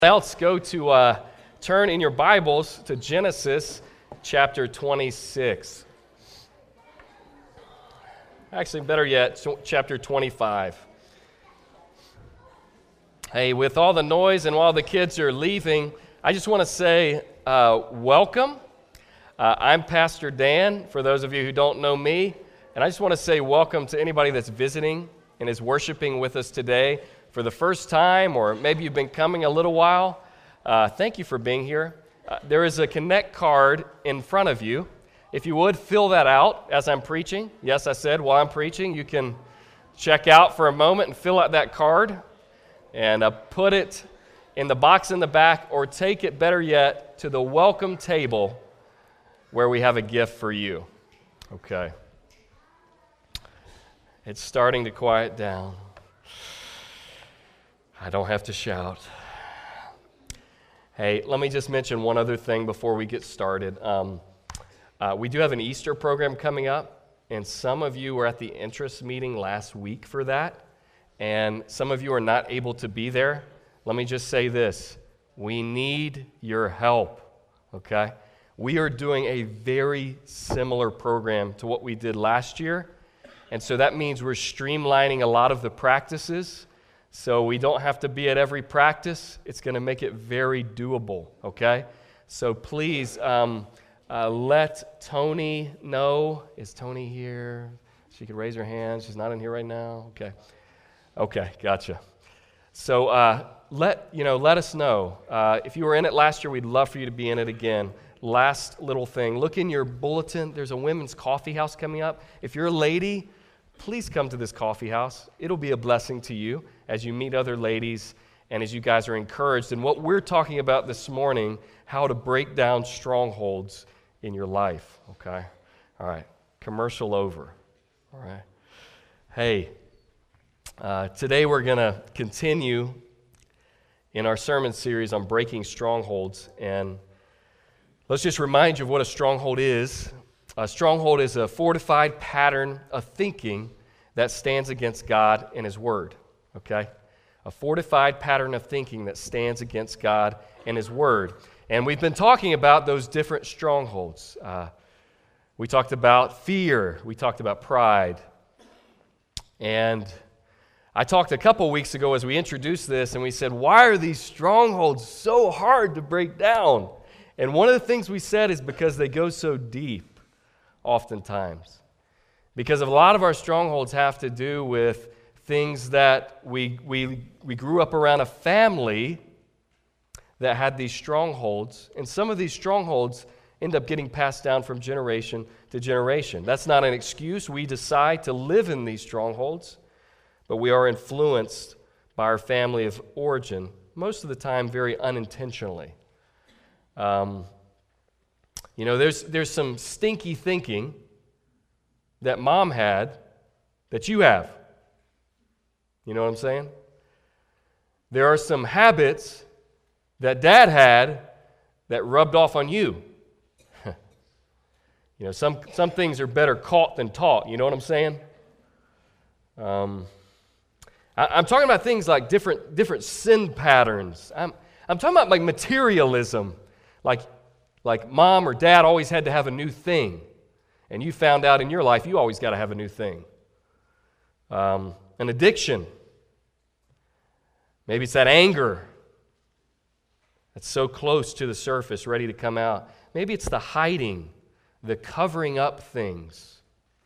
Else, go to turn in your Bibles to Genesis chapter 26. Actually, better yet, chapter 25. Hey, with all the noise and while the kids are leaving, I just want to say welcome. I'm Pastor Dan, for those of you who don't know me, and I just want to say welcome to anybody that's visiting and is worshiping with us today for the first time, or maybe you've been coming a little while. Thank you for being here. There is a Connect card in front of you. If you would, fill that out as I'm preaching. Yes, I said while I'm preaching, you can check out for a moment and fill out that card and put it in the box in the back, or take it, better yet, to the welcome table where we have a gift for you. Okay. It's starting to quiet down. I don't have to shout. Hey, let me just mention one other thing before we get started. We do have an Easter program coming up, and some of you were at the interest meeting last week for that, and some of you are not able to be there. Let me just say this. We need your help, okay? We are doing a very similar program to what we did last year, and so that means we're streamlining a lot of the practices. So we don't have to be at every practice. It's going to make it very doable, okay? So please let Tony know. Is Tony here? She could raise her hand. She's not in here right now. Okay, gotcha. So let us know. If you were in it last year, we'd love for you to be in it again. Last little thing. Look in your bulletin. There's a women's coffee house coming up. If you're a lady, please come to this coffee house. It'll be a blessing to you as you meet other ladies and as you guys are encouraged in what we're talking about this morning, how to break down strongholds in your life, okay? All right, commercial over, all right? Hey, today we're going to continue in our sermon series on breaking strongholds, and let's just remind you of what a stronghold is. A stronghold is a fortified pattern of thinking that stands against God and His Word, okay? A fortified pattern of thinking that stands against God and His Word. And we've been talking about those different strongholds. We talked about fear. We talked about pride. And I talked a couple weeks ago as we introduced this, and we said, why are these strongholds so hard to break down? And one of the things we said is because they go so deep. Oftentimes, because a lot of our strongholds have to do with things that we grew up around a family that had these strongholds, and some of these strongholds end up getting passed down from generation to generation. That's not an excuse. We decide to live in these strongholds, but we are influenced by our family of origin, most of the time very unintentionally. There's some stinky thinking that mom had that you have. You know what I'm saying? There are some habits that dad had that rubbed off on you. Some things are better caught than taught. You know what I'm saying? I'm talking about things like different sin patterns. I'm talking about like materialism, like mom or dad always had to have a new thing, and you found out in your life you always got to have a new thing. An addiction. Maybe it's that anger that's so close to the surface, ready to come out. Maybe it's the hiding, the covering up things.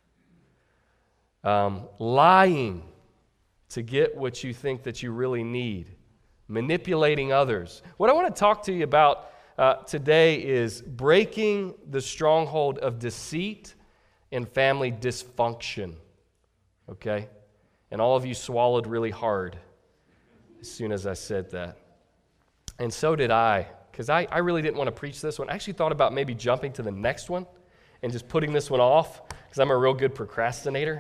Lying to get what you think that you really need. Manipulating others. What I want to talk to you about today is breaking the stronghold of deceit and family dysfunction, okay? And all of you swallowed really hard as soon as I said that. And so did I, because I really didn't want to preach this one. I actually thought about maybe jumping to the next one and just putting this one off, because I'm a real good procrastinator.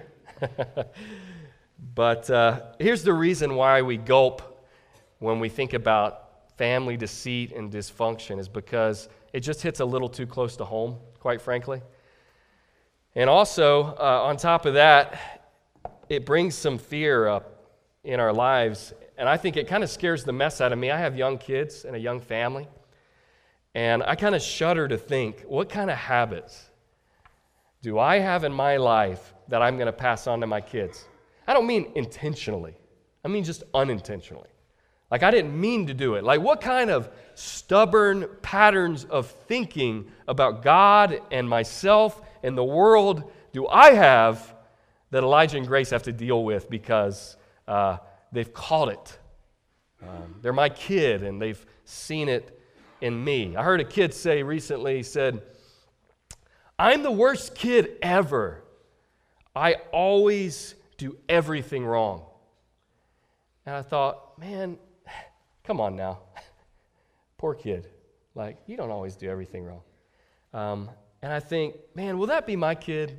But here's the reason why we gulp when we think about family deceit and dysfunction, is because it just hits a little too close to home, quite frankly. And also, on top of that, it brings some fear up in our lives and I think it kind of scares the mess out of me. I have young kids and a young family, and I kind of shudder to think, what kind of habits do I have in my life that I'm going to pass on to my kids? I don't mean intentionally. I mean just unintentionally. Like I didn't mean to do it. Like what kind of stubborn patterns of thinking about God and myself and the world do I have that Elijah and Grace have to deal with because they've caught it? They're my kid and they've seen it in me. I heard a kid say recently, he said, I'm the worst kid ever. I always do everything wrong. And I thought, man, come on now. Poor kid. Like, you don't always do everything wrong. And I think, man, will that be my kid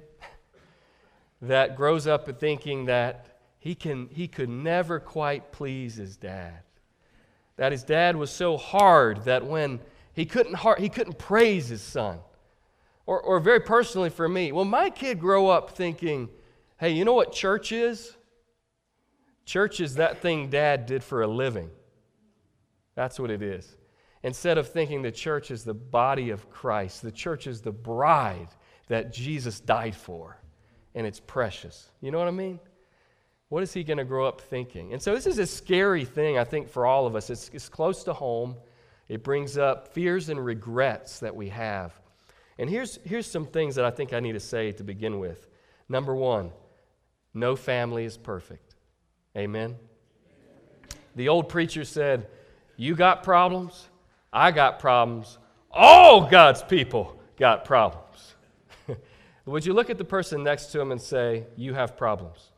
that grows up thinking that he could never quite please his dad? That his dad was so hard that when he couldn't praise his son. Or very personally for me, will my kid grow up thinking, hey, you know what church is? Church is that thing Dad did for a living. That's what it is. Instead of thinking the church is the body of Christ, the church is the bride that Jesus died for, and it's precious. You know what I mean? What is he going to grow up thinking? And so this is a scary thing, I think, for all of us. It's close to home. It brings up fears and regrets that we have. And here's some things that I think I need to say to begin with. Number one, no family is perfect. Amen? The old preacher said, you got problems, I got problems, all God's people got problems. Would you look at the person next to him and say, you have problems?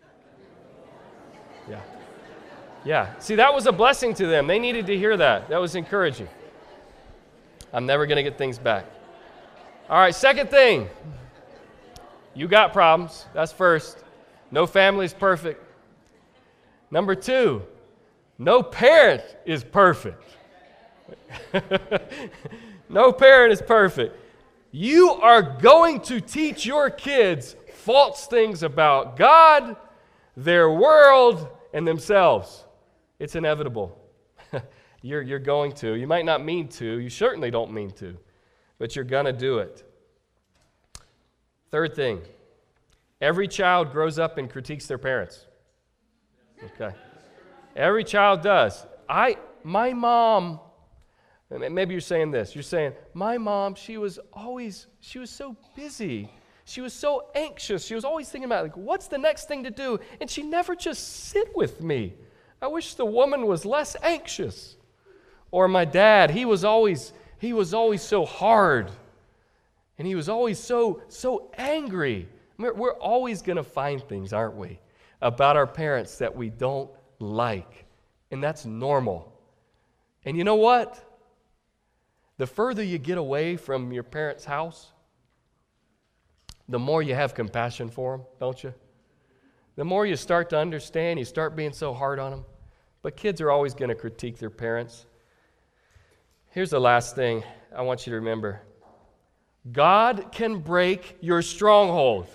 Yeah. Yeah. See, that was a blessing to them. They needed to hear that. That was encouraging. I'm never going to get things back. All right, second thing. You got problems. That's first. No family is perfect. Number two, no parent is perfect. No parent is perfect. You are going to teach your kids false things about God, their world, and themselves. It's inevitable. You're going to. You might not mean to. You certainly don't mean to. But you're going to do it. Third thing, every child grows up and critiques their parents. Okay. Every child does. My mom, maybe you're saying this. You're saying, my mom, she was so busy. She was so anxious. She was always thinking about, like, what's the next thing to do? And she never just sit with me. I wish the woman was less anxious. Or my dad, he was always so hard. And he was always so angry. We're always going to find things, aren't we, about our parents that we don't like. And that's normal. And you know what? The further you get away from your parents' house, the more you have compassion for them, don't you? The more you start to understand, you start being so hard on them. But kids are always going to critique their parents. Here's the last thing I want you to remember. God can break your stronghold,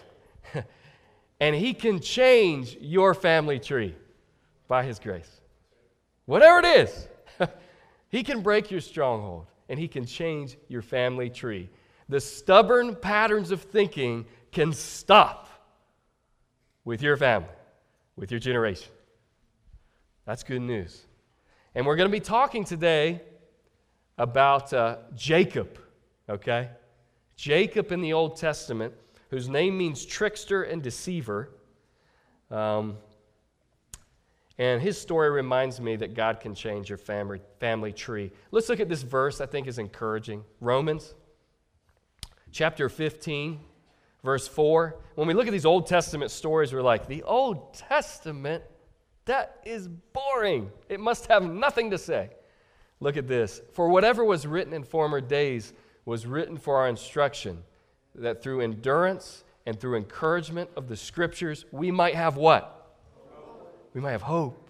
and He can change your family tree by His grace. Whatever it is, He can break your stronghold, and He can change your family tree. The stubborn patterns of thinking can stop with your family, with your generation. That's good news. And we're going to be talking today about Jacob, okay? Jacob in the Old Testament, whose name means trickster and deceiver. And his story reminds me that God can change your family tree. Let's look at this verse I think is encouraging. Romans chapter 15, verse 4. When we look at these Old Testament stories, we're like, the Old Testament, that is boring. It must have nothing to say. Look at this. For whatever was written in former days was written for our instruction, that through endurance and through encouragement of the Scriptures, we might have what? Hope. We might have hope.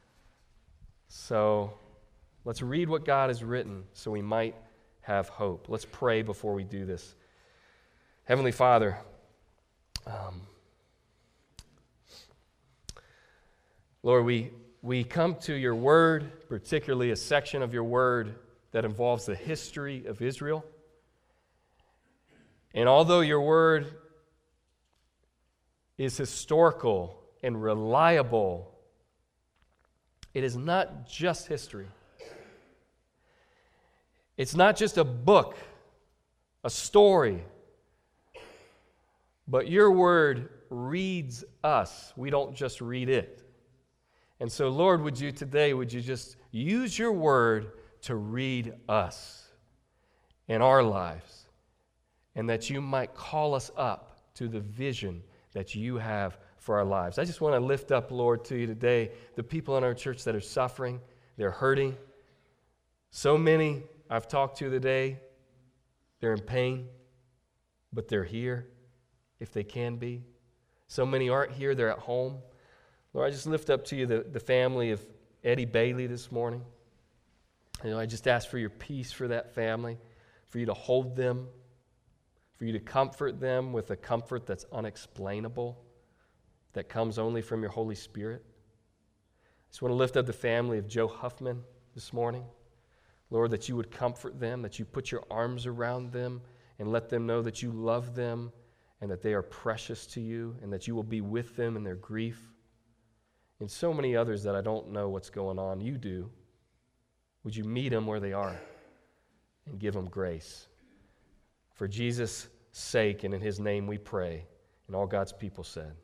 So let's read what God has written so we might have hope. Let's pray before we do this. Heavenly Father, Lord, we we come to your word, particularly a section of your word that involves the history of Israel. And although your word is historical and reliable, it is not just history. It's not just a book, a story, but your word reads us. We don't just read it. And so, Lord, would you just use your word to read us in our lives, and that you might call us up to the vision that you have for our lives. I just want to lift up, Lord, to you today the people in our church that are suffering, they're hurting. So many I've talked to today, they're in pain, but they're here if they can be. So many aren't here, they're at home. Lord, I just lift up to you the family of Eddie Bailey this morning. I just ask for your peace for that family, for you to hold them, for you to comfort them with a comfort that's unexplainable, that comes only from your Holy Spirit. I just want to lift up the family of Joe Huffman this morning. Lord, that you would comfort them, that you put your arms around them and let them know that you love them and that they are precious to you and that you will be with them in their grief. And so many others that I don't know what's going on. You do. Would you meet them where they are and give them grace? For Jesus' sake and in his name we pray. And all God's people said,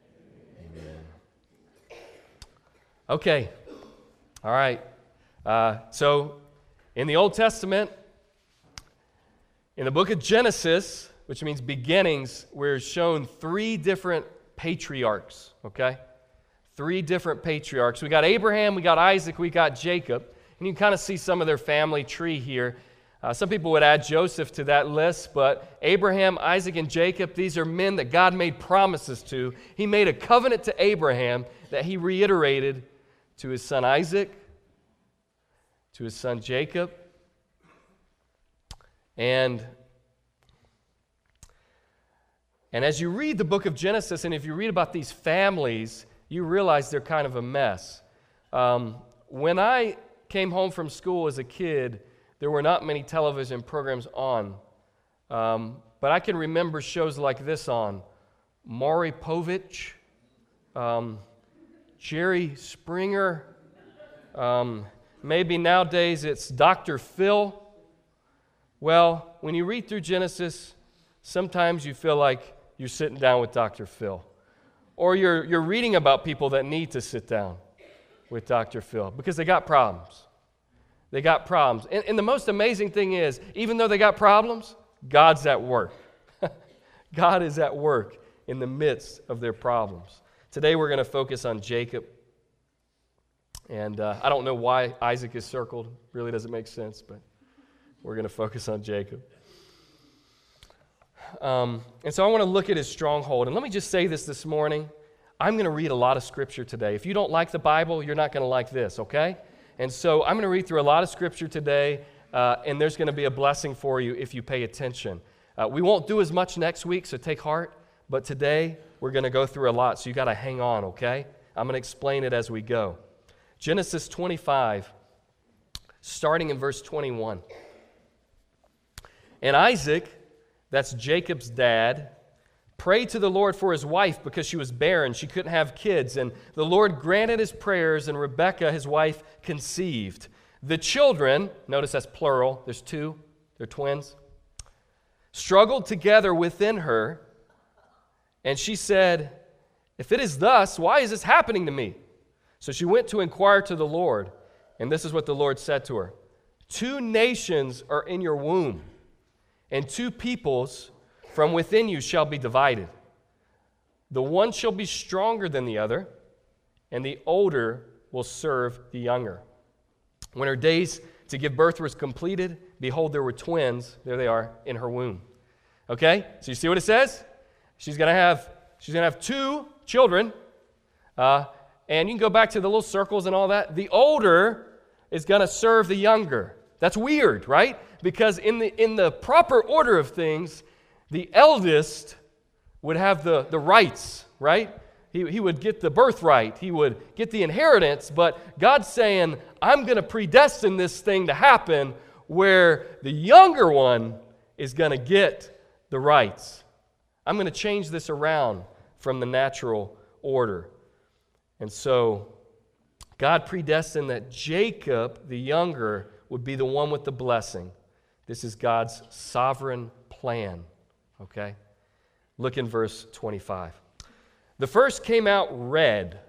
amen. Okay. All right. So in the Old Testament, in the book of Genesis, which means beginnings, we're shown 3 different patriarchs, okay? 3 different patriarchs. We got Abraham, we got Isaac, we got Jacob. And you can kind of see some of their family tree here. Some people would add Joseph to that list, but Abraham, Isaac, and Jacob, these are men that God made promises to. He made a covenant to Abraham that he reiterated to his son Isaac, to his son Jacob. And as you read the book of Genesis, and if you read about these families, you realize they're kind of a mess. When I came home from school as a kid, there were not many television programs on. But I can remember shows like this on. Maury Povich, Jerry Springer. Maybe nowadays it's Dr. Phil. Well, when you read through Genesis, sometimes you feel like you're sitting down with Dr. Phil. Or you're reading about people that need to sit down with Dr. Phil because they got problems. They got problems. And the most amazing thing is, even though they got problems, God's at work. God is at work in the midst of their problems. Today we're going to focus on Jacob. And I don't know why Isaac is circled. Really doesn't make sense, but we're going to focus on Jacob. And so I want to look at his stronghold. And let me just say this morning. I'm going to read a lot of Scripture today. If you don't like the Bible, you're not going to like this, okay? And so I'm going to read through a lot of Scripture today, and there's going to be a blessing for you if you pay attention. We won't do as much next week, so take heart. But today, we're going to go through a lot, so you got to hang on, okay? I'm going to explain it as we go. Genesis 25, starting in verse 21. And Isaac, that's Jacob's dad, prayed to the Lord for his wife because she was barren. She couldn't have kids. And the Lord granted his prayers, and Rebekah, his wife, conceived. The children, notice that's plural, there's 2, they're twins, struggled together within her. And she said, "If it is thus, why is this happening to me?" So she went to inquire to the Lord. And this is what the Lord said to her. 2 nations are in your womb, and 2 peoples from within you shall be divided. The one shall be stronger than the other, and the older will serve the younger. When her days to give birth was completed, behold, there were twins, there they are, in her womb. Okay? So you see what it says? She's going to have 2 children, and you can go back to the little circles and all that. The older is going to serve the younger. That's weird, right? Because in the proper order of things, the eldest would have the rights, right? He would get the birthright. He would get the inheritance. But God's saying, I'm going to predestine this thing to happen where the younger one is going to get the rights. I'm going to change this around from the natural order. And so God predestined that Jacob, the younger, would be the one with the blessing. This is God's sovereign plan. Okay? Look in verse 25. The first came out red.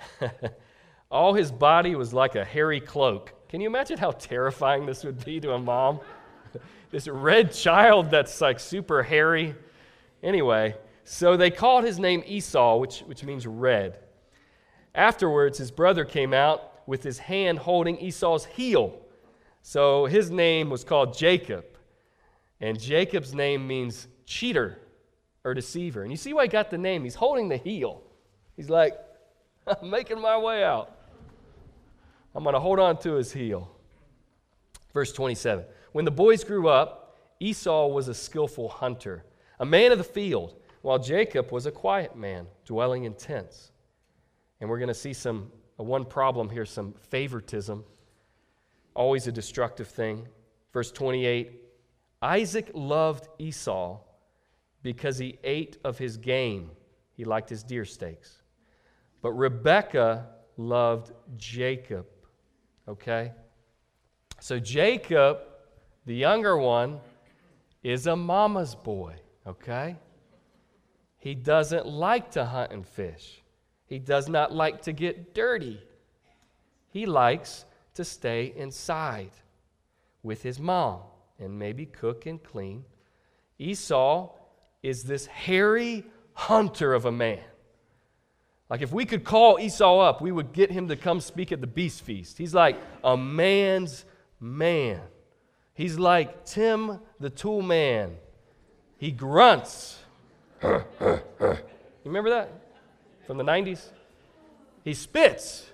All his body was like a hairy cloak. Can you imagine how terrifying this would be to a mom? This red child that's like super hairy. Anyway, so they called his name Esau, which means red. Afterwards, his brother came out with his hand holding Esau's heel. So his name was called Jacob. And Jacob's name means cheater or deceiver. And you see why he got the name. He's holding the heel. He's like, I'm making my way out. I'm going to hold on to his heel. Verse 27. When the boys grew up, Esau was a skillful hunter, a man of the field, while Jacob was a quiet man, dwelling in tents. And we're going to see one problem here, some favoritism. Always a destructive thing. Verse 28. Isaac loved Esau because he ate of his game. He liked his deer steaks. But Rebekah loved Jacob. Okay? So Jacob, the younger one, is a mama's boy. Okay? He doesn't like to hunt and fish. He does not like to get dirty. He likes to stay inside with his mom and maybe cook and clean. Esau is this hairy hunter of a man. Like if we could call Esau up, we would get him to come speak at the Beast Feast. He's like a man's man. He's like Tim the Tool Man. He grunts. You remember that from the 90s? He spits.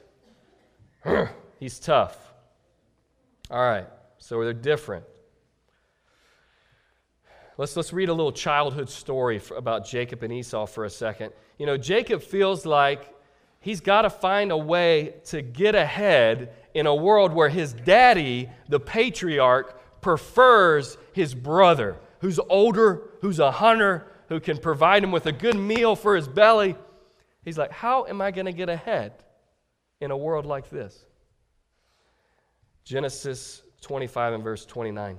He's tough. All right, so they're different. Let's read a little childhood story about Jacob and Esau for a second. You know, Jacob feels like he's got to find a way to get ahead in a world where his daddy, the patriarch, prefers his brother, who's older, who's a hunter, who can provide him with a good meal for his belly. He's like, how am I going to get ahead in a world like this? Genesis 25 and verse 29.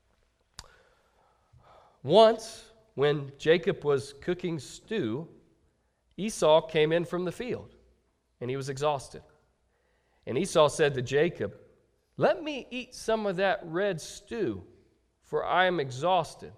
Once, when Jacob was cooking stew, Esau came in from the field, and he was exhausted. And Esau said to Jacob, let me eat some of that red stew, for I am exhausted.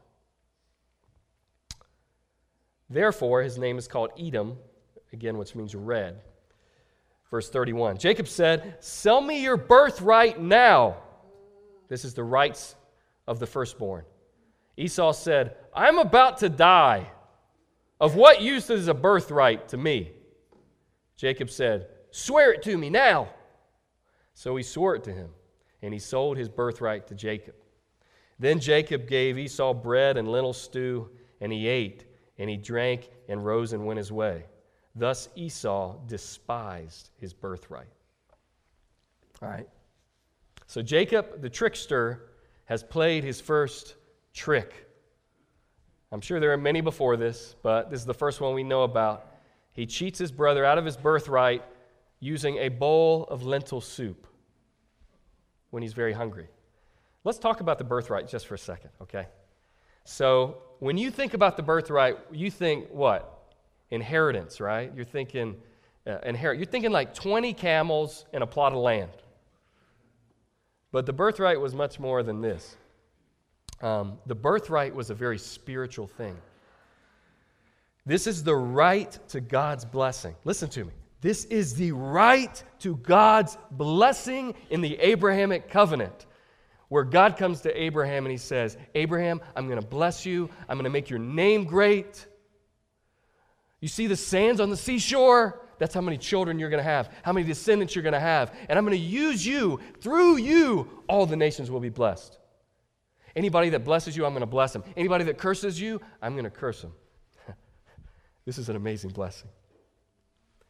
Therefore, his name is called Edom, again, which means red. Verse 31, Jacob said, sell me your birthright now. This is the rights of the firstborn. Esau said, I'm about to die. Of what use is a birthright to me? Jacob said, swear it to me now. So he swore it to him, and he sold his birthright to Jacob. Then Jacob gave Esau bread and lentil stew, and he ate, and he drank, and rose and went his way. Thus Esau despised his birthright. All right. So Jacob, the trickster, has played his first trick. I'm sure there are many before this, but this is the first one we know about. He cheats his brother out of his birthright using a bowl of lentil soup when he's very hungry. Let's talk about the birthright just for a second, okay? So when you think about the birthright, you think what? Inheritance, right? You're thinking You're thinking like 20 camels and a plot of land. But the birthright was much more than this. The birthright was a very spiritual thing. This is the right to God's blessing. Listen to me. This is the right to God's blessing in the Abrahamic covenant, where God comes to Abraham and he says, Abraham, I'm going to bless you. I'm going to make your name great. You see the sands on the seashore? That's how many children you're going to have, how many descendants you're going to have. And I'm going to use you. Through you, all the nations will be blessed. Anybody that blesses you, I'm going to bless them. Anybody that curses you, I'm going to curse them. This is an amazing blessing.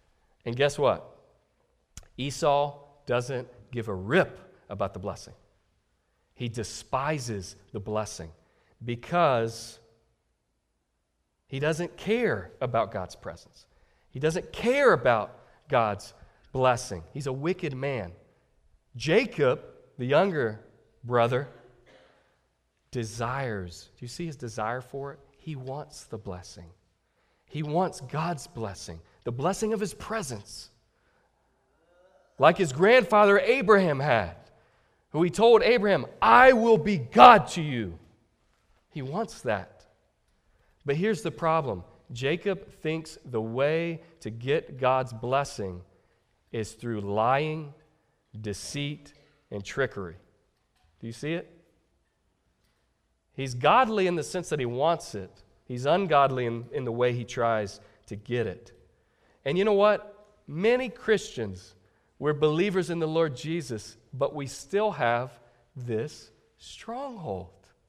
And guess what? Esau doesn't give a rip about the blessing. He despises the blessing because he doesn't care about God's presence. He doesn't care about God's blessing. He's a wicked man. Jacob, the younger brother, desires. Do you see his desire for it? He wants the blessing. He wants God's blessing, the blessing of his presence. Like his grandfather Abraham had, who he told Abraham, I will be God to you. He wants that. But here's the problem. Jacob thinks the way to get God's blessing is through lying, deceit, and trickery. Do you see it? He's godly in the sense that he wants it. He's ungodly in the way he tries to get it. And you know what? Many Christians, we're believers in the Lord Jesus, but we still have this stronghold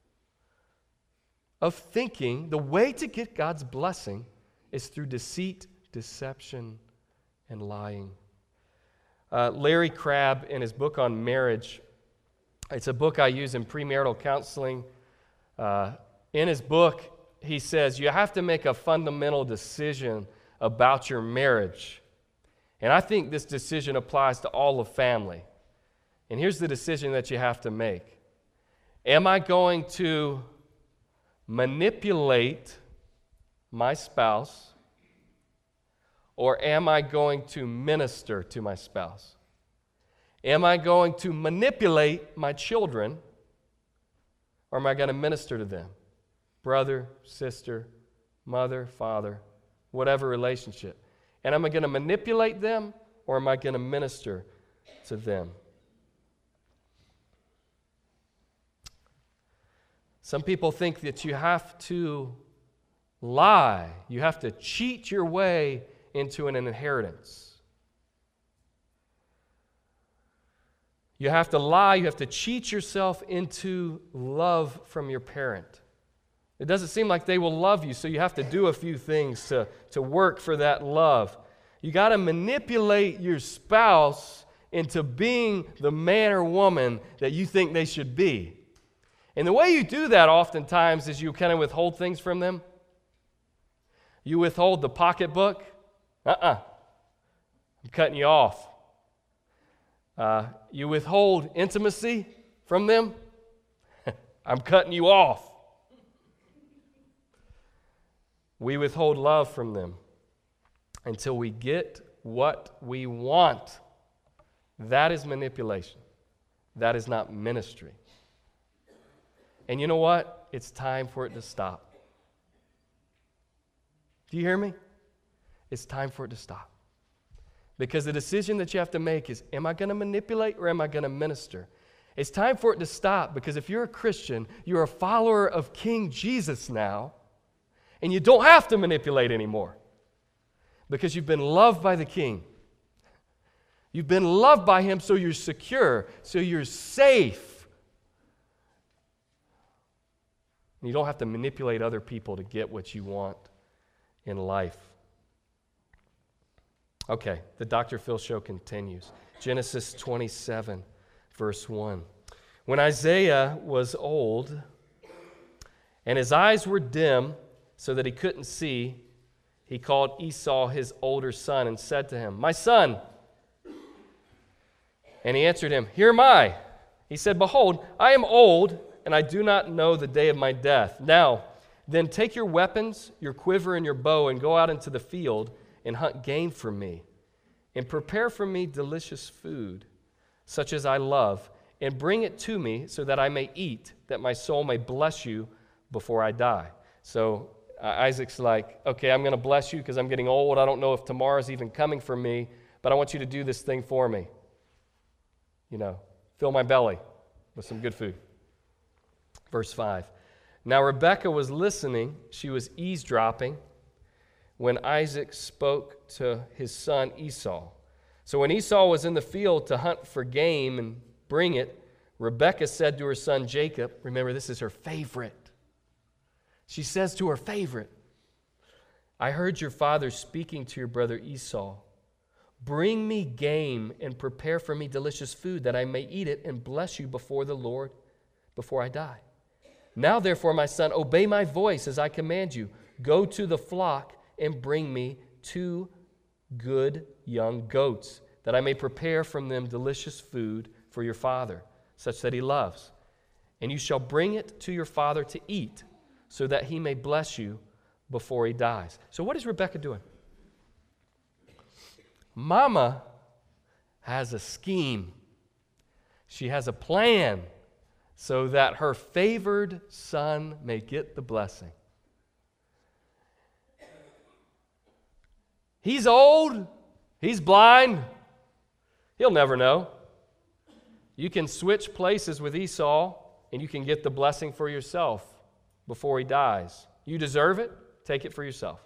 of thinking the way to get God's blessing is through deceit, deception, and lying. Larry Crabb, in his book on marriage, it's a book I use in premarital counseling. In his book, he says, you have to make a fundamental decision about your marriage. And I think this decision applies to all of family. And here's the decision that you have to make. Am I going to manipulate my spouse, or am I going to minister to my spouse? Am I going to manipulate my children, or am I going to minister to them? Brother, sister, mother, father, whatever relationship. And am I going to manipulate them, or am I going to minister to them? Some people think that you have to lie. You have to cheat your way into an inheritance. You have to lie. You have to cheat yourself into love from your parent. It doesn't seem like they will love you, so you have to do a few things to work for that love. You got to manipulate your spouse into being the man or woman that you think they should be. And the way you do that oftentimes is you kind of withhold things from them. You withhold the pocketbook. I'm cutting you off. You withhold intimacy from them. I'm cutting you off. We withhold love from them until we get what we want. That is manipulation. That is not ministry. And you know what? It's time for it to stop. Do you hear me? It's time for it to stop. Because the decision that you have to make is, am I going to manipulate or am I going to minister? It's time for it to stop, because if you're a Christian, you're a follower of King Jesus now, and you don't have to manipulate anymore because you've been loved by the King. You've been loved by Him, so you're secure, so you're safe. You don't have to manipulate other people to get what you want in life. Okay, the Dr. Phil show continues. Genesis 27, verse 1. When Isaiah was old and his eyes were dim so that he couldn't see, he called Esau his older son and said to him, "My son." And he answered him, "Here am I." He said, "Behold, I am old, and I do not know the day of my death. Now, then take your weapons, your quiver, and your bow, and go out into the field and hunt game for me, and prepare for me delicious food, such as I love, and bring it to me so that I may eat, that my soul may bless you before I die." So Isaac's like, okay, I'm going to bless you because I'm getting old. I don't know if tomorrow's even coming for me, but I want you to do this thing for me. You know, fill my belly with some good food. Verse 5. Now Rebekah was listening. She was eavesdropping when Isaac spoke to his son Esau. So when Esau was in the field to hunt for game and bring it, Rebekah said to her son Jacob, remember this is her favorite. She says to her favorite, "I heard your father speaking to your brother Esau. Bring me game and prepare for me delicious food, that I may eat it and bless you before the Lord before I die. Now, therefore, my son, obey my voice as I command you. Go to the flock and bring me 2 good young goats, that I may prepare from them delicious food for your father, such that he loves. And you shall bring it to your father to eat, so that he may bless you before he dies." So what is Rebekah doing? Mama has a scheme. She has a plan so that her favored son may get the blessing. He's old. He's blind. He'll never know. You can switch places with Esau, and you can get the blessing for yourself before he dies. You deserve it. Take it for yourself.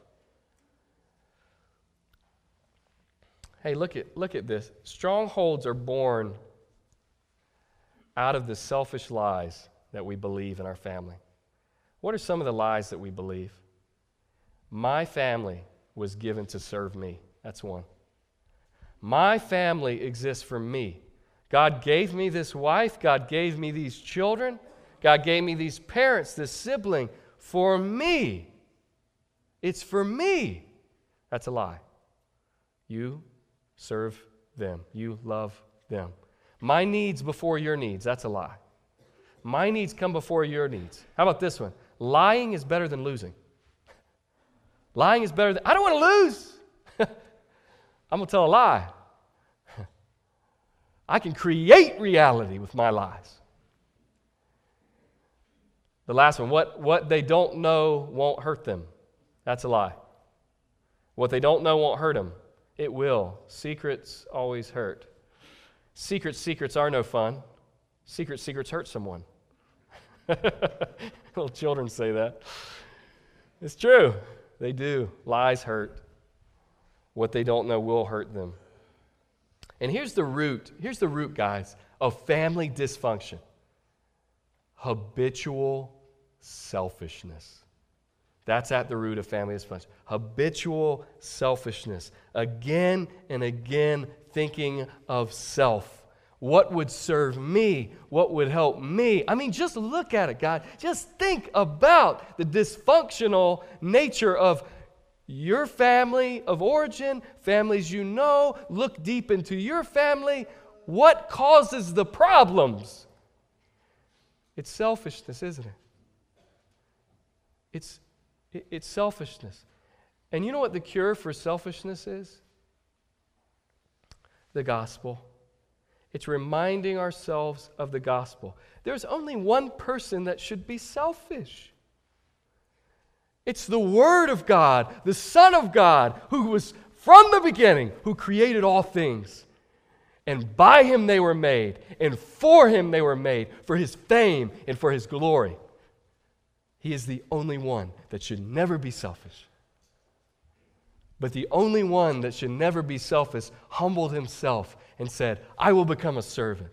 Hey, look at this. Strongholds are born out of the selfish lies that we believe in our family. What are some of the lies that we believe? My family was given to serve me. That's one. My family exists for me. God gave me this wife. God gave me these children. God gave me these parents, this sibling, for me. It's for me. That's a lie. You serve them. You love them. My needs before your needs. That's a lie. My needs come before your needs. How about this one? Lying is better than losing. Lying is better than, I don't want to lose. I'm going to tell a lie. I can create reality with my lies. The last one, what they don't know won't hurt them. That's a lie. What they don't know won't hurt them. It will. Secrets always hurt. Secrets are no fun. Secrets hurt someone. Little children say that. It's true. They do. Lies hurt. What they don't know will hurt them. And here's the root, guys, of family dysfunction. Habitual selfishness. That's at the root of family dysfunction. Habitual selfishness. Again and again thinking of self. What would serve me? What would help me? I mean, just look at it, God. Just think about the dysfunctional nature of your family of origin, families you know. Look deep into your family. What causes the problems? It's selfishness, isn't it? It's selfishness. And you know what the cure for selfishness is? The gospel. It's reminding ourselves of the gospel. There's only one person that should be selfish. It's the Word of God, the Son of God, who was from the beginning, who created all things. And by Him they were made, and for Him they were made, for His fame and for His glory. He is the only one that should never be selfish. But the only one that should never be selfish humbled Himself and said, I will become a servant.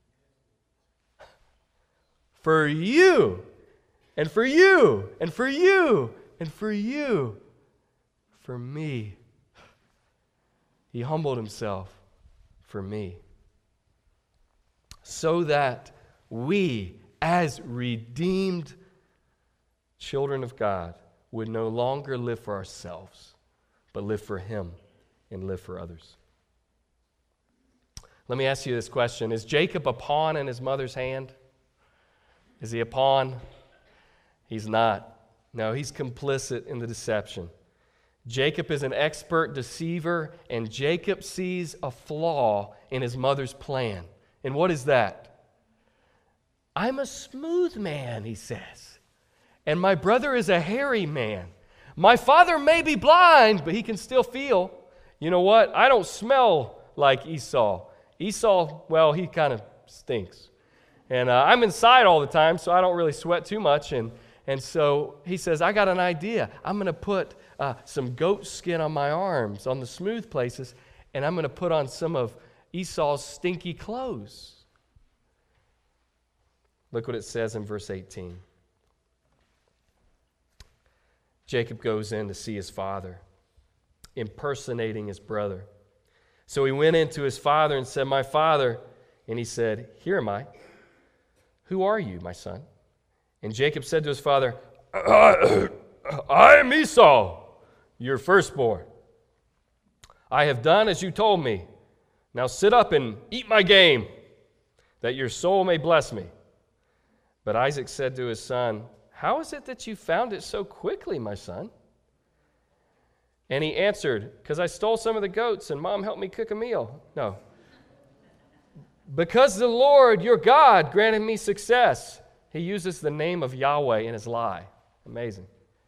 For you, and for you, and for you, and for you, for me. He humbled Himself for me. So that we, as redeemed children of God, would no longer live for ourselves, but live for Him and live for others. Let me ask you this question. Is Jacob a pawn in his mother's hand? Is he a pawn? He's not. No, he's complicit in the deception. Jacob is an expert deceiver, and Jacob sees a flaw in his mother's plan. And what is that? I'm a smooth man, he says, and my brother is a hairy man. My father may be blind, but he can still feel. You know what? I don't smell like Esau. Esau, well, he kind of stinks. And I'm inside all the time, so I don't really sweat too much. And so he says, I got an idea. I'm going to put some goat skin on my arms, on the smooth places, and I'm going to put on some of Esau's stinky clothes. Look what it says in verse 18. Jacob goes in to see his father, impersonating his brother. So he went in to his father and said, "My father." And he said, "Here am I. Who are you, my son?" And Jacob said to his father, "I am Esau, your firstborn. I have done as you told me. Now sit up and eat my game, that your soul may bless me." But Isaac said to his son, "How is it that you found it so quickly, my son?" And he answered, "Because I stole some of the goats and Mom helped me cook a meal." No. "Because the Lord, your God, granted me success." He uses the name of Yahweh in his lie. Amazing.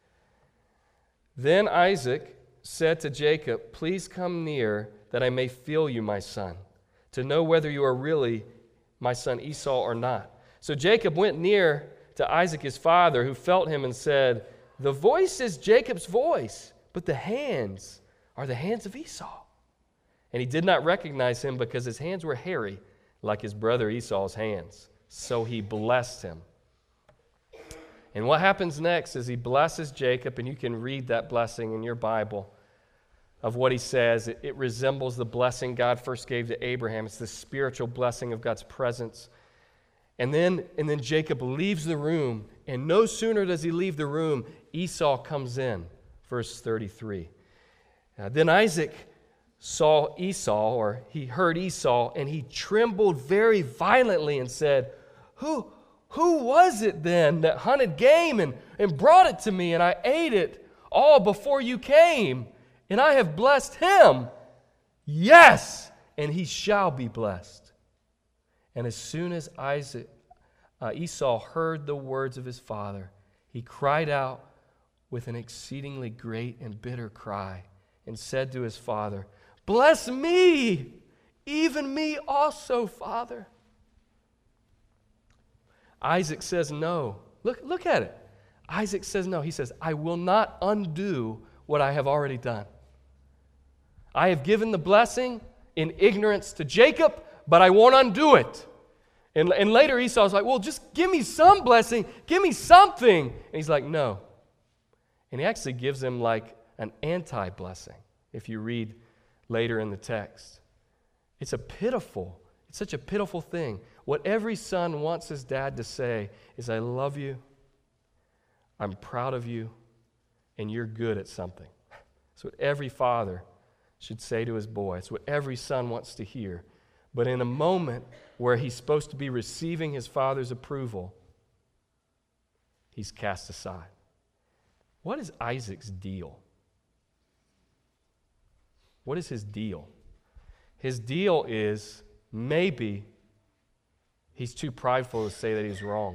Then Isaac said to Jacob, "Please come near that I may feel you, my son, to know whether you are really my son Esau or not." So Jacob went near to Isaac his father, who felt him and said, "The voice is Jacob's voice, but the hands are the hands of Esau." And he did not recognize him because his hands were hairy, like his brother Esau's hands. So he blessed him. And what happens next is he blesses Jacob, and you can read that blessing in your Bible of what he says. It resembles the blessing God first gave to Abraham. It's the spiritual blessing of God's presence. And then Jacob leaves the room, and no sooner does he leave the room, Esau comes in. Verse 33. Then Isaac saw Esau, or he heard Esau, and he trembled very violently and said, Who was it then that hunted game and brought it to me, and I ate it all before you came, and I have blessed him? Yes, and he shall be blessed. And as soon as Esau heard the words of his father, he cried out with an exceedingly great and bitter cry, and said to his father, "Bless me, even me also, Father." Isaac says no. Look at it. Isaac says no. He says, "I will not undo what I have already done. I have given the blessing in ignorance to Jacob, but I won't undo it." And later Esau's like, "Well, just give me some blessing. Give me something." And he's like, "No." And he actually gives him like an anti-blessing, if you read later in the text. It's such a pitiful thing. What every son wants his dad to say is, "I love you, I'm proud of you, and you're good at something." That's what every father should say to his boy. It's what every son wants to hear. But in a moment where he's supposed to be receiving his father's approval, he's cast aside. What is Isaac's deal? What is his deal? His deal is maybe he's too prideful to say that he's wrong.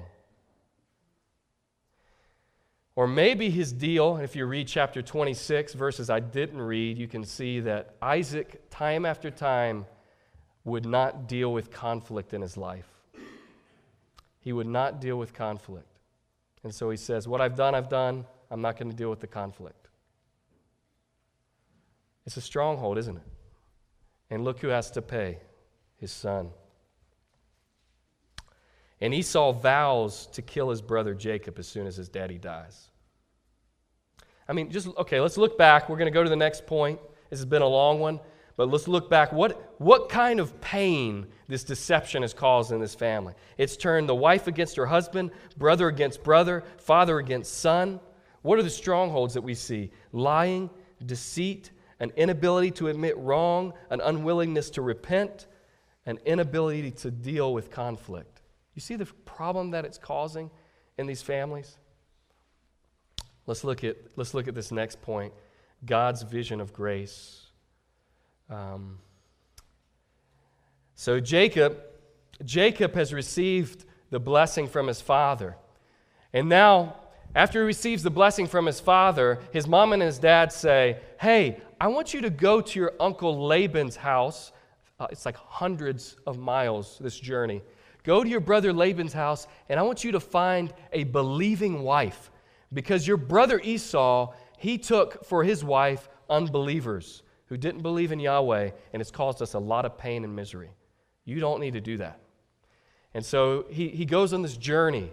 Or maybe his deal, if you read chapter 26, verses I didn't read, you can see that Isaac, time after time, would not deal with conflict in his life. He would not deal with conflict. And so he says, "What I've done. I'm not going to deal with the conflict." It's a stronghold, isn't it? And look who has to pay: his son. And Esau vows to kill his brother Jacob as soon as his daddy dies. I mean, let's look back. We're going to go to the next point. This has been a long one, but let's look back. What kind of pain this deception has caused in this family? It's turned the wife against her husband, brother against brother, father against son. What are the strongholds that we see? Lying, deceit, an inability to admit wrong, an unwillingness to repent, an inability to deal with conflict. You see the problem that it's causing in these families? Let's look at this next point, God's vision of grace. So Jacob has received the blessing from his father. And now, after he receives the blessing from his father, his mom and his dad say, "Hey, I want you to go to your uncle Laban's house." It's like hundreds of miles, this journey. "Go to your brother Laban's house, and I want you to find a believing wife. Because your brother Esau, he took for his wife unbelievers who didn't believe in Yahweh, and it's caused us a lot of pain and misery. You don't need to do that." And so he goes on this journey.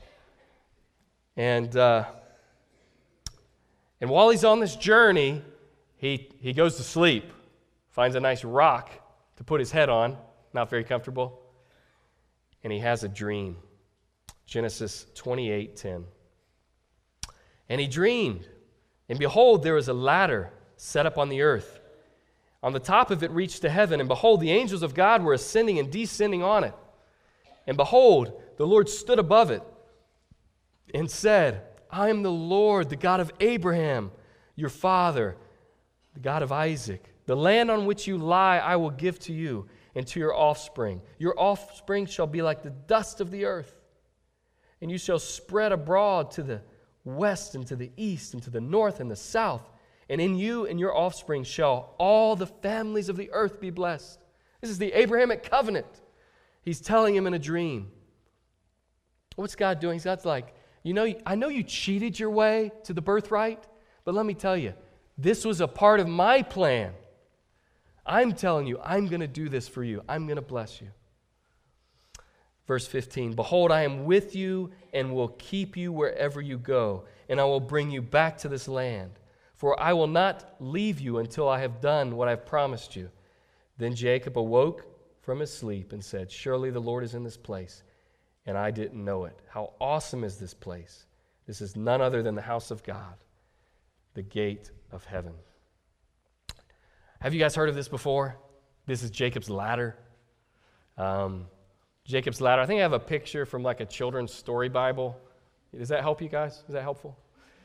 And while he's on this journey, he goes to sleep finds a nice rock to put his head on, not very comfortable, and he has a dream. Genesis 28:10. And he dreamed, and behold, there was a ladder set up on the earth. On the top of it reached to heaven, and behold, the angels of God were ascending and descending on it. And behold, the Lord stood above it and said, I am the Lord, the God of Abraham, your father, the God of Isaac. The land on which you lie I will give to you and to your offspring. Your offspring shall be like the dust of the earth, and you shall spread abroad to the west and to the east and to the north and the south. And in you and your offspring shall all the families of the earth be blessed. This is the Abrahamic covenant. He's telling him in a dream. What's God doing? God's like, I know you cheated your way to the birthright, but let me tell you, this was a part of my plan. I'm telling you, I'm going to do this for you. I'm going to bless you. Verse 15, behold, I am with you and will keep you wherever you go, and I will bring you back to this land. For I will not leave you until I have done what I've promised you. Then Jacob awoke from his sleep and said, surely the Lord is in this place, and I didn't know it. How awesome is this place? This is none other than the house of God, the gate of heaven. Have you guys heard of this before? This is Jacob's ladder. Jacob's ladder. I think I have a picture from like a children's story Bible. Does that help you guys? Is that helpful?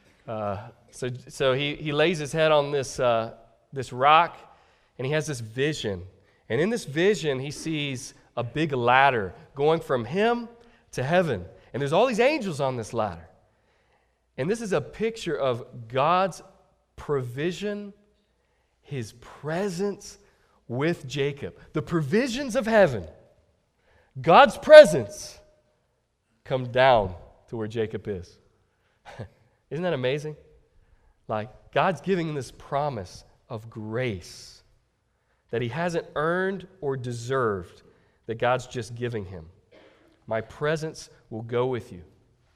So he lays his head on this rock, and he has this vision. And in this vision, he sees a big ladder going from him to heaven. And there's all these angels on this ladder. And this is a picture of God's provision, his presence with Jacob. The provisions of heaven, God's presence, come down to where Jacob is. Isn't that amazing? Like, God's giving him this promise of grace that he hasn't earned or deserved, that God's just giving him. My presence will go with you.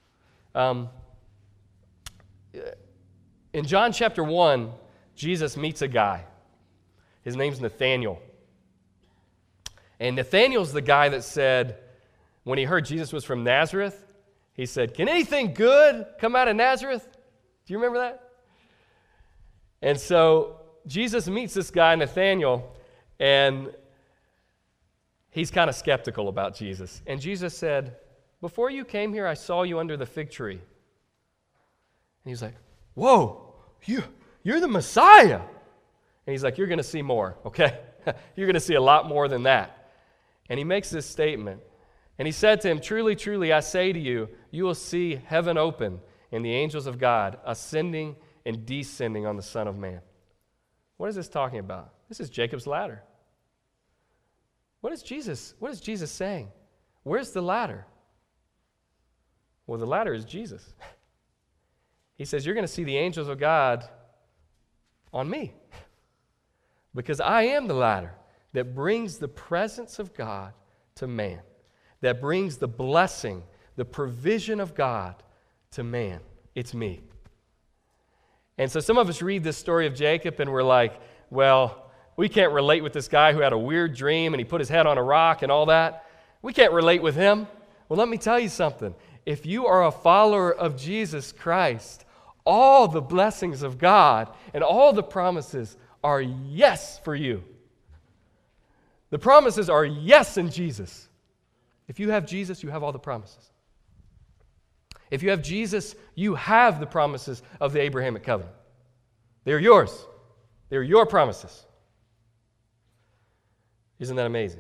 In John chapter 1, Jesus meets a guy. His name's Nathaniel. And Nathaniel's the guy that said, when he heard Jesus was from Nazareth, he said, can anything good come out of Nazareth? Do you remember that? And so Jesus meets this guy, Nathaniel, and he's kind of skeptical about Jesus. And Jesus said, before you came here, I saw you under the fig tree. And he's like, whoa, you're the Messiah. And he's like, you're going to see more, okay? You're going to see a lot more than that. And he makes this statement. And he said to him, truly, truly, I say to you, you will see heaven open and the angels of God ascending and descending on the Son of Man. What is this talking about? This is Jacob's ladder. What is Jesus saying? Where's the ladder? Well, the ladder is Jesus. He says, you're going to see the angels of God on me. Because I am the ladder that brings the presence of God to man, that brings the blessing, the provision of God to man. It's me. And so some of us read this story of Jacob and we're like, well, we can't relate with this guy who had a weird dream and he put his head on a rock and all that. We can't relate with him. Well, let me tell you something. If you are a follower of Jesus Christ, all the blessings of God and all the promises are yes for you. The promises are yes in Jesus. If you have Jesus, you have all the promises. If you have Jesus, you have the promises of the Abrahamic covenant. They're yours. They're your promises. Isn't that amazing?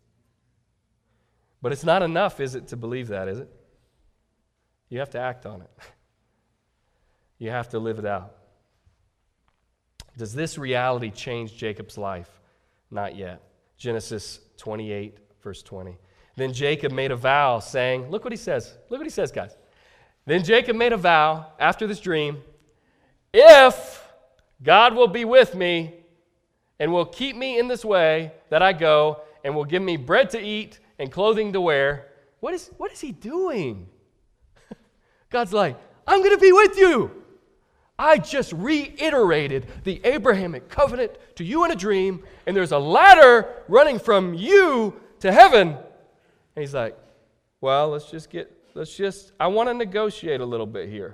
But it's not enough, is it, to believe that, is it? You have to act on it. You have to live it out. Does this reality change Jacob's life? Not yet. Genesis 28, verse 20. Then Jacob made a vow, saying, look what he says. Look what he says, guys. Then Jacob made a vow after this dream, if God will be with me and will keep me in this way that I go and will give me bread to eat and clothing to wear. What is he doing? God's like, I'm going to be with you. I just reiterated the Abrahamic covenant to you in a dream, and there's a ladder running from you to heaven. And he's like, well, I want to negotiate a little bit here.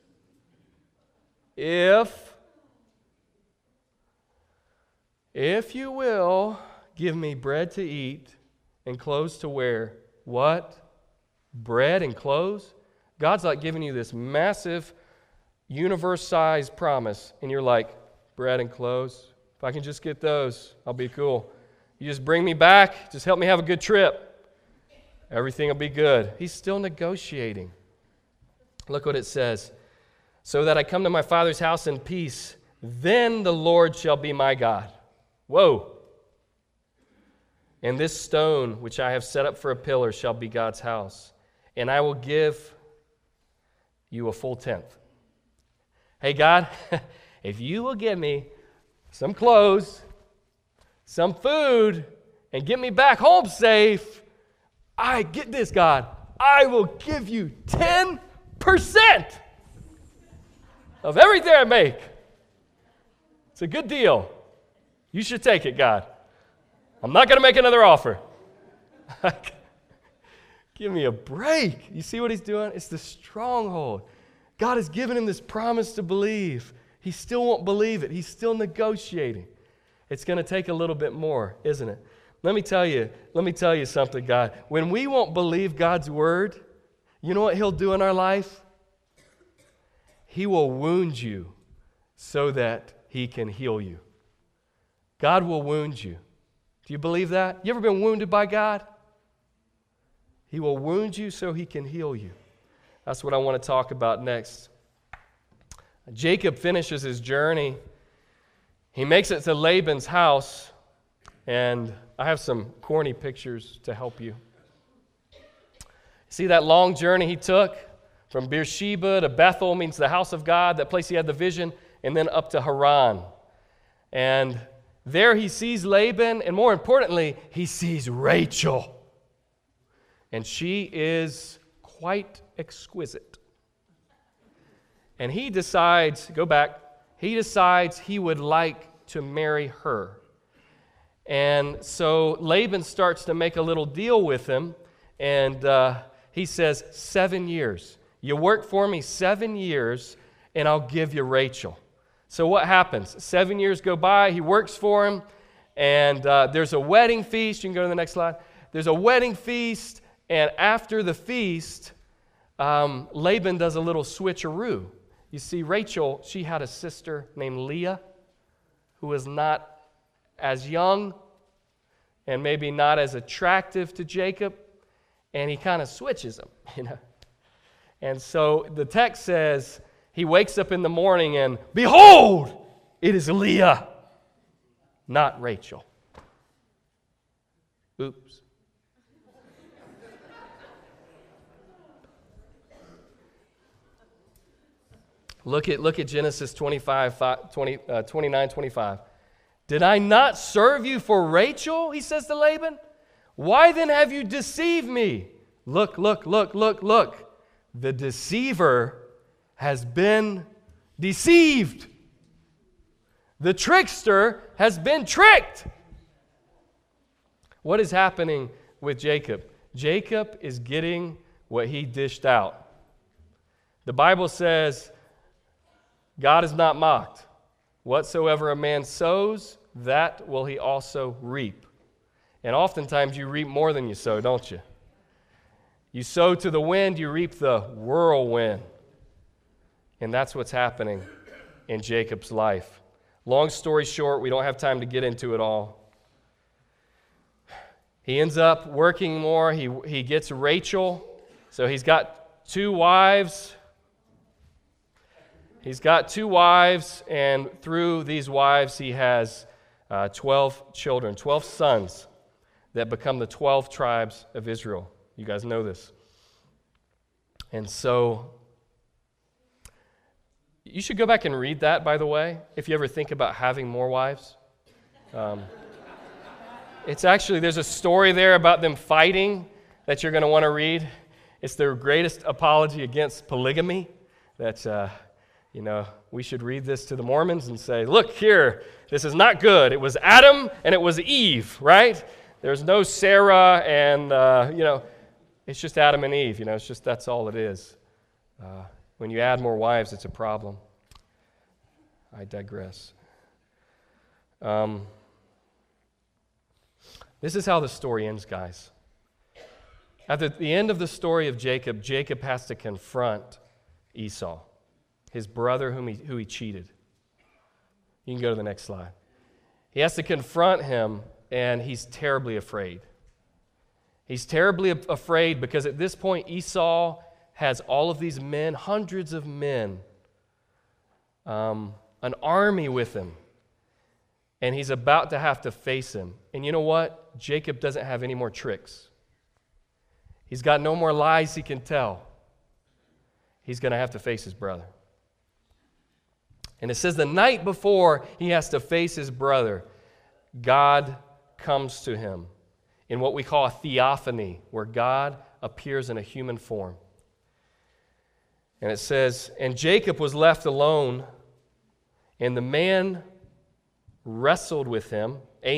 If you will give me bread to eat and clothes to wear. What? Bread and clothes? God's like giving you this massive universe-sized promise, and you're like, bread and clothes? If I can just get those, I'll be cool. You just bring me back, just help me have a good trip. Everything will be good. He's still negotiating. Look what it says. So that I come to my Father's house in peace, then the Lord shall be my God. Whoa. And this stone which I have set up for a pillar shall be God's house. And I will give you a full tenth. Hey, God, if you will give me some clothes, some food, and get me back home safe, get this, God, I will give you 10% of everything I make. It's a good deal. You should take it, God. I'm not going to make another offer. Give me a break. You see what he's doing? It's the stronghold. God has given him this promise to believe. He still won't believe it. He's still negotiating. It's going to take a little bit more, isn't it? Let me tell you something, God. When we won't believe God's word, you know what he'll do in our life? He will wound you so that he can heal you. God will wound you. Do you believe that? You ever been wounded by God? He will wound you so he can heal you. That's what I want to talk about next. Jacob finishes his journey. He makes it to Laban's house, and I have some corny pictures to help you. See that long journey he took from Beersheba to Bethel, means the house of God, that place he had the vision, and then up to Haran. And there he sees Laban, and more importantly, he sees Rachel. And she is quite exquisite. And he decides he would like to marry her. And so Laban starts to make a little deal with him, and he says, 7 years. You work for me 7 years, and I'll give you Rachel. So what happens? 7 years go by, he works for him, and there's a wedding feast. You can go to the next slide. There's a wedding feast, and after the feast, Laban does a little switcheroo. You see, Rachel, she had a sister named Leah who was not as young and maybe not as attractive to Jacob, and he kind of switches them, you know. And so the text says he wakes up in the morning and, behold, it is Leah, not Rachel. Oops. Look at Genesis 29:25. Did I not serve you for Rachel? He says to Laban. Why then have you deceived me? Look. The deceiver has been deceived. The trickster has been tricked. What is happening with Jacob? Jacob is getting what he dished out. The Bible says, God is not mocked. Whatsoever a man sows, that will he also reap. And oftentimes you reap more than you sow, don't you? You sow to the wind, you reap the whirlwind. And that's what's happening in Jacob's life. Long story short, we don't have time to get into it all. He ends up working more. He gets Rachel. So he's got 2 wives. He's got 2 wives, and through these wives he has 12 children, 12 sons that become the 12 tribes of Israel. You guys know this. And so you should go back and read that, by the way, if you ever think about having more wives. It's actually, there's a story there about them fighting that you're going to want to read. It's their greatest apology against polygamy. That's We should read this to the Mormons and say, look here, this is not good. It was Adam and it was Eve, right? There's no Sarah and, it's just Adam and Eve. It's just that's all it is. When you add more wives, it's a problem. I digress. This is how the story ends, guys. At the end of the story of Jacob, Jacob has to confront Esau, his brother who he cheated. You can go to the next slide. He has to confront him, and he's terribly afraid. He's terribly afraid because at this point, Esau has all of these men, hundreds of men, an army with him, and he's about to have to face him. And you know what? Jacob doesn't have any more tricks. He's got no more lies he can tell. He's going to have to face his brother. And it says the night before he has to face his brother, God comes to him in what we call a theophany, where God appears in a human form. And it says, and Jacob was left alone, and the man wrestled with him,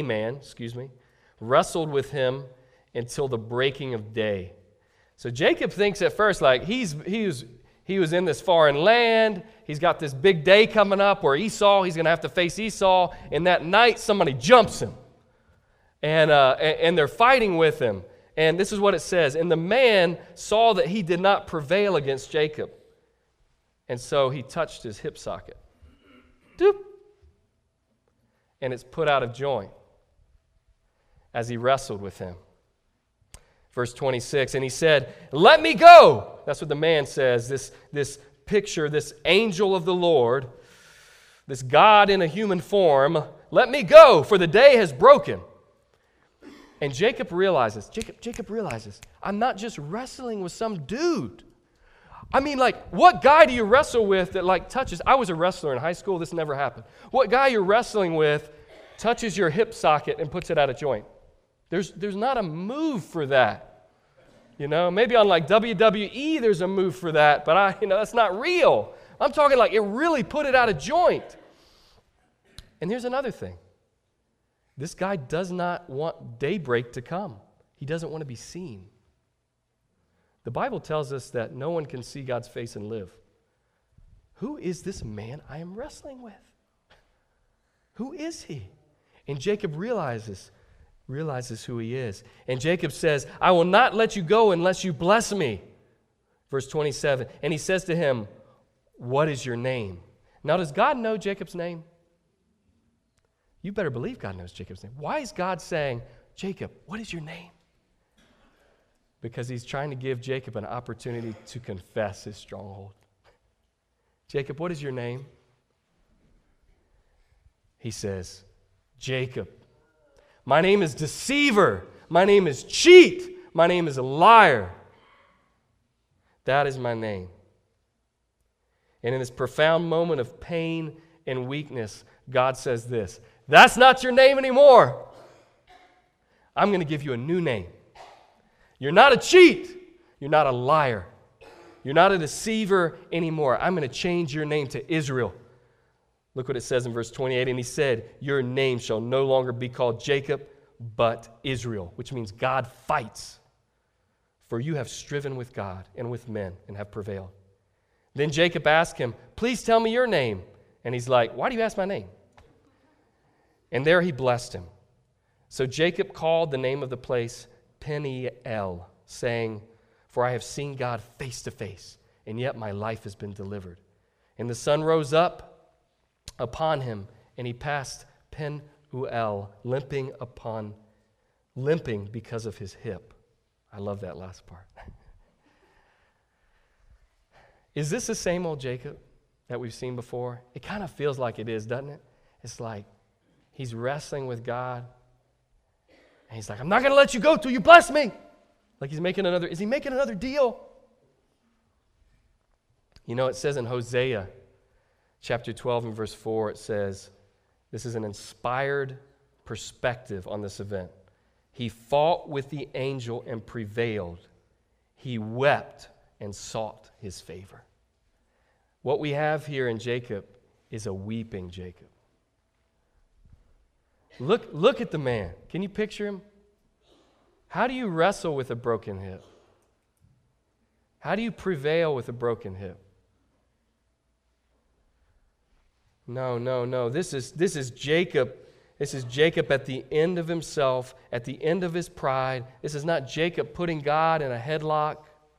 wrestled with him until the breaking of day. So Jacob thinks at first like he was in this foreign land. He's got this big day coming up where he's going to have to face Esau. And that night somebody jumps him. And they're fighting with him. And this is what it says. And the man saw that he did not prevail against Jacob. And so he touched his hip socket. Doop. And it's put out of joint as he wrestled with him. Verse 26, and he said, let me go. That's what the man says. This picture, this angel of the Lord, this God in a human form, let me go, for the day has broken. And Jacob realizes, I'm not just wrestling with some dude. I mean, what guy do you wrestle with that, touches? I was a wrestler in high school. This never happened. What guy you're wrestling with touches your hip socket and puts it out of joint? There's not a move for that. Maybe on WWE there's a move for that, but that's not real. I'm talking it really put it out of joint. And here's another thing. This guy does not want daybreak to come. He doesn't want to be seen. The Bible tells us that no one can see God's face and live. Who is this man I am wrestling with? Who is he? And Jacob realizes who he is. And Jacob says, I will not let you go unless you bless me. Verse 27, and he says to him, what is your name? Now, does God know Jacob's name? You better believe God knows Jacob's name. Why is God saying, Jacob, what is your name? Because he's trying to give Jacob an opportunity to confess his stronghold. Jacob, what is your name? He says, Jacob. My name is deceiver. My name is cheat. My name is a liar. That is my name. And in this profound moment of pain and weakness, God says this, that's not your name anymore. I'm going to give you a new name. You're not a cheat. You're not a liar. You're not a deceiver anymore. I'm going to change your name to Israel. Look what it says in verse 28. And he said, your name shall no longer be called Jacob, but Israel, which means God fights. For you have striven with God and with men and have prevailed. Then Jacob asked him, please tell me your name. And he's like, why do you ask my name? And there he blessed him. So Jacob called the name of the place Peniel, saying, for I have seen God face to face, and yet my life has been delivered. And the sun rose up upon him, and he passed Penuel, limping because of his hip. I love that last part. Is this the same old Jacob that we've seen before? It kind of feels like it is, doesn't it? It's like he's wrestling with God, and he's like, I'm not going to let you go till you bless me. Like is he making another deal? It says in Hosea chapter 12 and verse 4, it says, this is an inspired perspective on this event. He fought with the angel and prevailed. He wept and sought his favor. What we have here in Jacob is a weeping Jacob. Look at the man. Can you picture him? How do you wrestle with a broken hip? How do you prevail with a broken hip? No. This is Jacob. This is Jacob at the end of himself, at the end of his pride. This is not Jacob putting God in a headlock.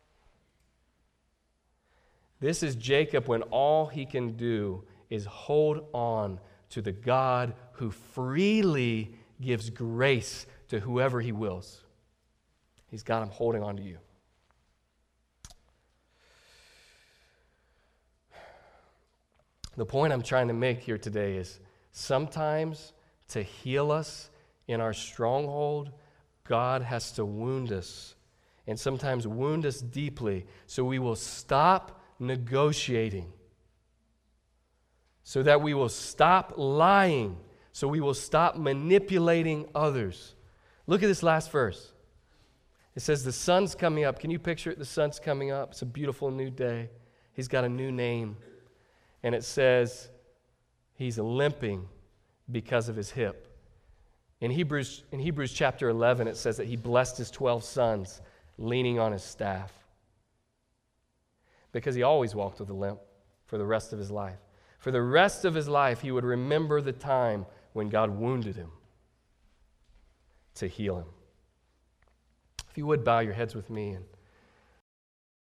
This is Jacob when all he can do is hold on to the God who freely gives grace to whoever he wills. He's got him holding on to you. The point I'm trying to make here today is sometimes to heal us in our stronghold, God has to wound us, and sometimes wound us deeply so we will stop negotiating, so that we will stop lying, so we will stop manipulating others. Look at this last verse. It says the sun's coming up. Can you picture it? The sun's coming up. It's a beautiful new day. He's got a new name. And it says he's limping because of his hip. In Hebrews chapter 11, it says that he blessed his 12 sons leaning on his staff, because he always walked with a limp for the rest of his life. For the rest of his life, he would remember the time when God wounded him to heal him. If you would bow your heads with me and